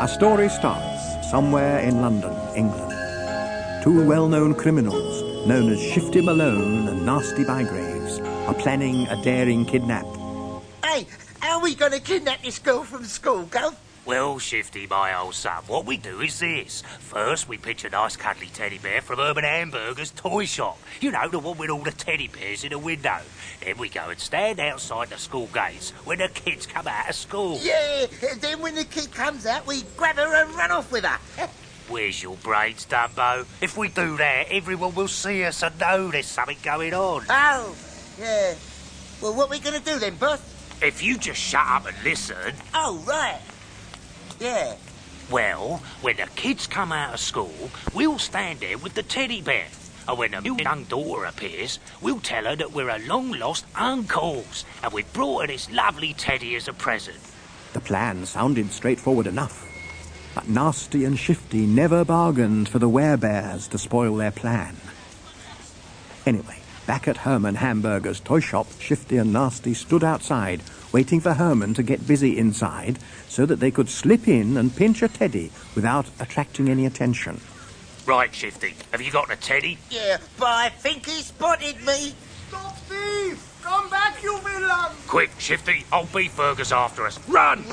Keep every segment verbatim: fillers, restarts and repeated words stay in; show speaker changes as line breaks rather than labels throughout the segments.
Our story starts somewhere in London, England. Two well-known criminals, known as Shifty Malone and Nasty Bygraves, are planning a daring kidnap.
Hey, how are we going to kidnap this girl from school, Gov?
Well, Shifty, my old son, what we do is this. First, we pitch a nice cuddly teddy bear from Herman Hamburger's toy shop. You know, the one with all the teddy bears in the window. Then we go and stand outside the school gates when the kids come out of school.
Yeah, then when the kid comes out, we grab her and run off with her.
Where's your brains, Dumbo? If we do that, everyone will see us and know there's something going on.
Oh, yeah. Well, what are we going to do then, boss?
If you just shut up and listen...
Oh, right. Yeah.
Well, when the kids come out of school, we'll stand there with the teddy bear. And when the new young daughter appears, we'll tell her that we're her long-lost uncles, and we've brought her this lovely teddy as a present.
The plan sounded straightforward enough, but Nasty and Shifty never bargained for the werebears to spoil their plan. Anyway, back at Herman Hamburger's toy shop, Shifty and Nasty stood outside, waiting for Herman to get busy inside so that they could slip in and pinch a teddy without attracting any attention.
Right, Shifty, have you got a teddy?
Yeah, but I think he spotted me.
Stop thief! Come back, you villain!
Quick, Shifty, old Beefburger's after us. Run!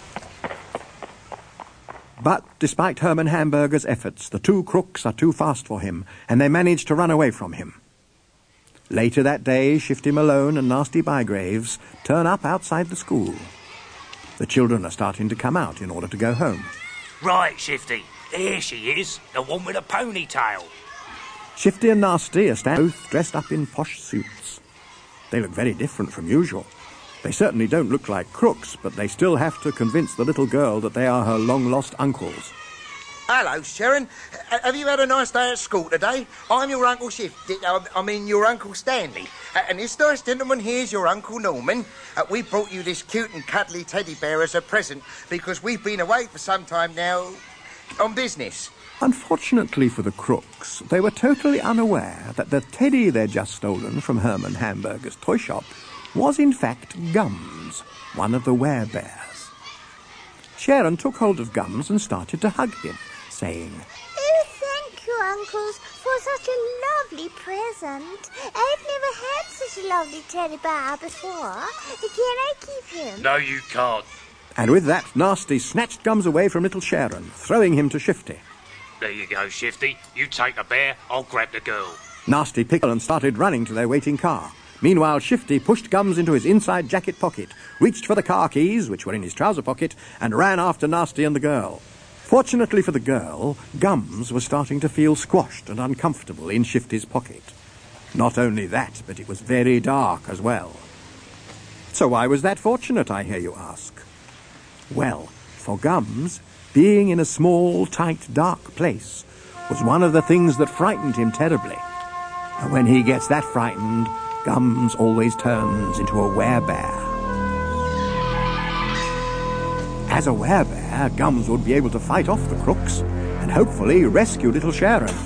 But despite Herman Hamburger's efforts, the two crooks are too fast for him, and they manage to run away from him. Later that day, Shifty Malone and Nasty Bygraves turn up outside the school. The children are starting to come out in order to go home.
Right, Shifty. There she is, the one with a ponytail.
Shifty and Nasty are stand- both dressed up in posh suits. They look very different from usual. They certainly don't look like crooks, but they still have to convince the little girl that they are her long-lost uncles.
Hello, Sharon. Uh, have you had a nice day at school today? I'm your Uncle Shifty, uh, I mean your Uncle Stanley. Uh, and this nice gentleman here's your Uncle Norman. Uh, we brought you this cute and cuddly teddy bear as a present because we've been away for some time now on business.
Unfortunately for the crooks, they were totally unaware that the teddy they'd just stolen from Herman Hamburger's toy shop was in fact Gums, one of the werebears. Sharon took hold of Gums and started to hug him, saying,
"Oh, thank you, uncles, for such a lovely present. I've never had such a lovely teddy bear before. Can I keep him?"
No, you can't.
And with that, Nasty snatched Gums away from little Sharon, throwing him to Shifty.
There you go, Shifty. You take the bear, I'll grab the girl.
Nasty picked and started running to their waiting car. Meanwhile, Shifty pushed Gums into his inside jacket pocket, reached for the car keys, which were in his trouser pocket, and ran after Nasty and the girl. Fortunately for the girl, Gums was starting to feel squashed and uncomfortable in Shifty's pocket. Not only that, but it was very dark as well. So why was that fortunate, I hear you ask? Well, for Gums, being in a small, tight, dark place was one of the things that frightened him terribly. And when he gets that frightened, Gums always turns into a werebear. As a werebear, Gums would be able to fight off the crooks and hopefully rescue little Sharon.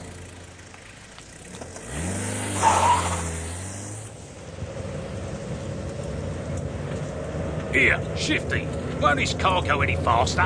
Here, Shifty, won't this car go any faster?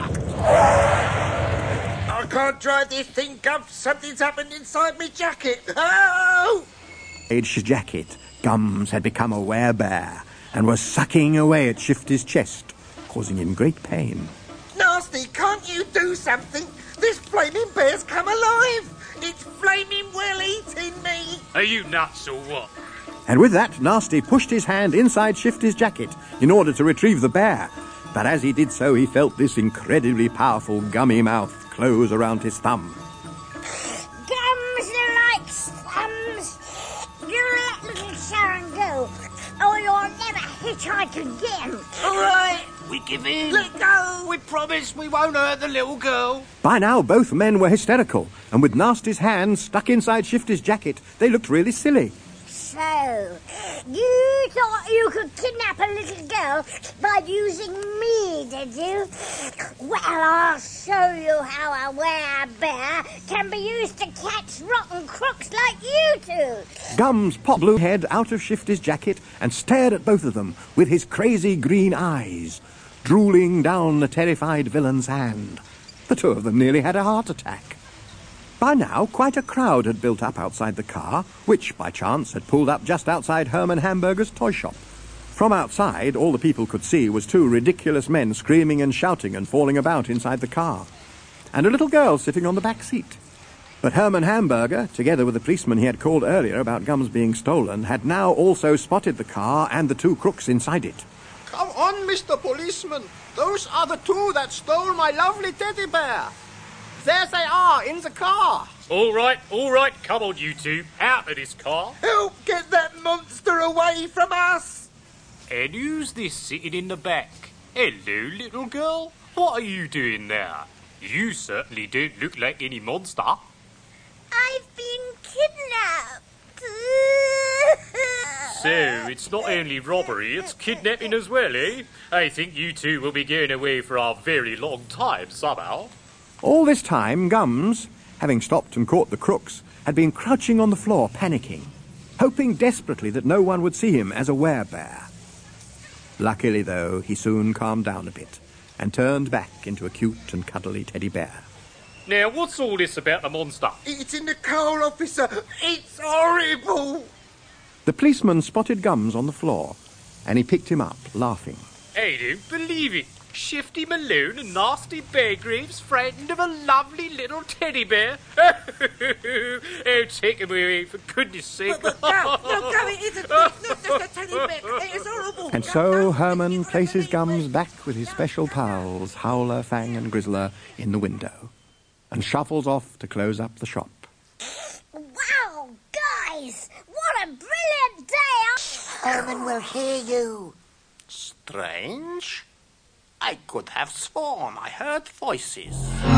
I can't drive this thing, Gov. Something's happened inside me jacket. Oh!
Aged jacket, Gums had become a werebear and was sucking away at Shifty's chest, causing him great pain.
Nasty, can't you do something? This flaming bear's come alive. It's flaming well eating me.
Are you nuts or what?
And with that, Nasty pushed his hand inside Shifty's jacket in order to retrieve the bear. But as he did so, he felt this incredibly powerful gummy mouth close around his thumb.
Gums likes thumbs. You let little Sharon go, or you'll never hitchhike again.
All right.
We give in.
Let go.
We promise we won't hurt the little girl.
By now, both men were hysterical, and with Nasty's hand stuck inside Shifty's jacket, they looked really silly.
So, you thought you could kidnap a little girl by using me, did you? Well, I'll show you how a werebear can be used to catch rotten crooks like you two.
Gums popped blue head out of Shifty's jacket and stared at both of them with his crazy green eyes, drooling down the terrified villain's hand. The two of them nearly had a heart attack. By now, quite a crowd had built up outside the car, which, by chance, had pulled up just outside Herman Hamburger's toy shop. From outside, all the people could see was two ridiculous men screaming and shouting and falling about inside the car, and a little girl sitting on the back seat. But Herman Hamburger, together with the policeman he had called earlier about Gums being stolen, had now also spotted the car and the two crooks inside it.
Come on, Mister Policeman. Those are the two that stole my lovely teddy bear. There they are, in the car.
All right, all right, come on, you two. Out of this car.
Help get that monster away from us!
And who's this sitting in the back? Hello, little girl. What are you doing there? You certainly don't look like any monster.
I've been kidnapped.
So, it's not only robbery, it's kidnapping as well, eh? I think you two will be going away for a very long time, somehow.
All this time, Gums, having stopped and caught the crooks, had been crouching on the floor, panicking, hoping desperately that no one would see him as a werebear. Luckily, though, he soon calmed down a bit and turned back into a cute and cuddly teddy bear.
Now, what's all this about the monster?
It's in the car, officer. It's horrible.
The policeman spotted Gums on the floor, and he picked him up, laughing.
I don't believe it. Shifty Malone and Nasty Beargraves frightened of a lovely little teddy bear. Oh, take him away, for goodness sake.
But, but, no, no, Gummy, it's, it's not just a teddy bear. It's horrible.
And so Herman places Gums back with his special pals, Howler, Fang and Grizzler, in the window, and shuffles off to close up the shop.
Wow, guys! What a brilliant day!
Herman will hear you.
Strange. I could have sworn I heard voices.